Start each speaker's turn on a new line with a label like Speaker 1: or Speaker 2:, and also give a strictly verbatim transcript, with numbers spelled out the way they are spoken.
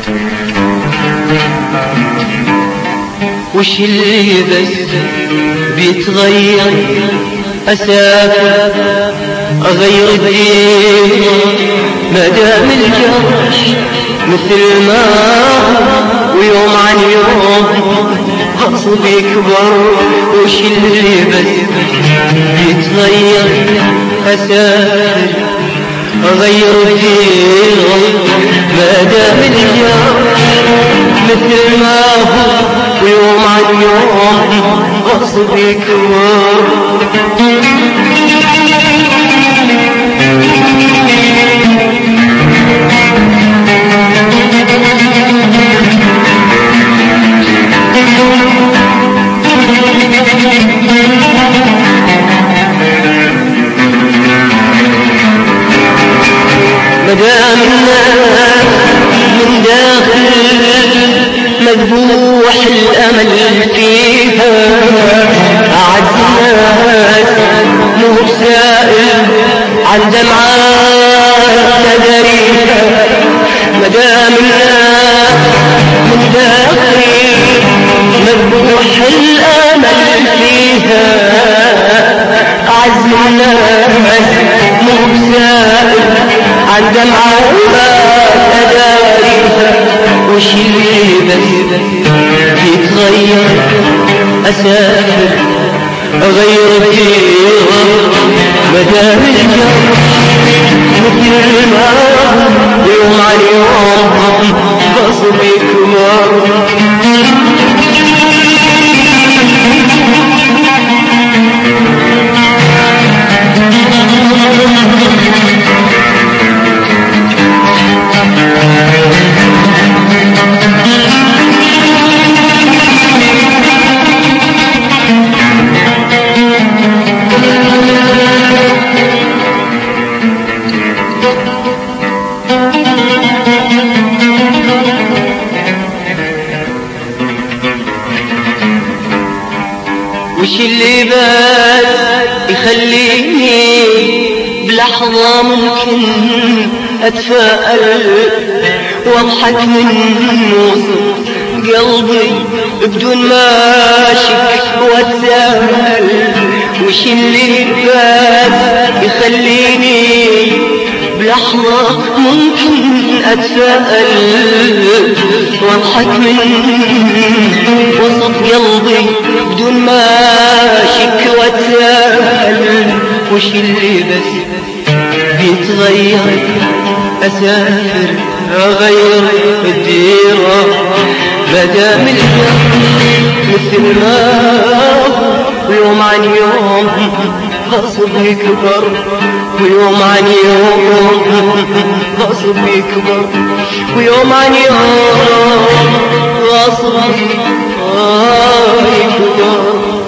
Speaker 1: وش اللي بس بيتغير؟ أسافر أغير الدين ما دام الجرح مثل ما ويوم عن يوم غصب يكبر. وش اللي بس بيتغير؟ أسافر أغير الدين ما دام الجرح مثل ما هو ويوم عن يوم غصب يكبر. مدام الناس من داخل مذبوح الأمل فيها، أعز الناس مو سائل عن دمعات تدريها. مدام الناس من داخل مذبوح الأمل فيها، أعز الناس مو سائل عن دمعات تداريها. وش اللي بس بيتغير؟ أسافر أغير الدين مدام الجرح مثل ما يوم عن يوم غصب يكبر. وش اللي بس يخليني بلحظة ممكن أتفائل واضحك من وسط قلبي بدون ما أشك وأتساءل. وش اللي بس يخليني بلحظة ممكن أتفائل واضحك من وسط قلبي بدون ما أشك وأتساءل. وش اللي بس بيتغير؟ أسافر أغير الديرة مدام الجرح مثل ما ويوم عن يوم غصب يكبر. ويوم عن يوم غصب يكبر. ويوم عن يوم غصب يكبر.